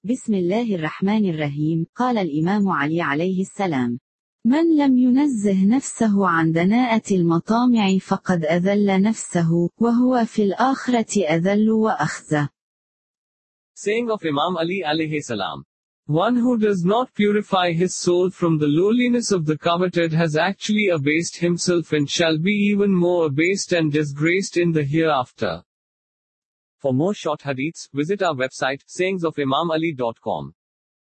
بسم الله الرحمن الرحيم. قال الإمام علي عليه السلام: من لم ينزه نفسه عن دناءة المطامع فقد أذل نفسه، وهو في الآخرة أذل وأخزى. Saying of Imam Ali alayhi salam. One who does not purify his soul from the lowliness of the coveted has actually abased himself and shall be even more abased and disgraced in the hereafter. For more short hadiths, visit our website, sayingsofimamali.com.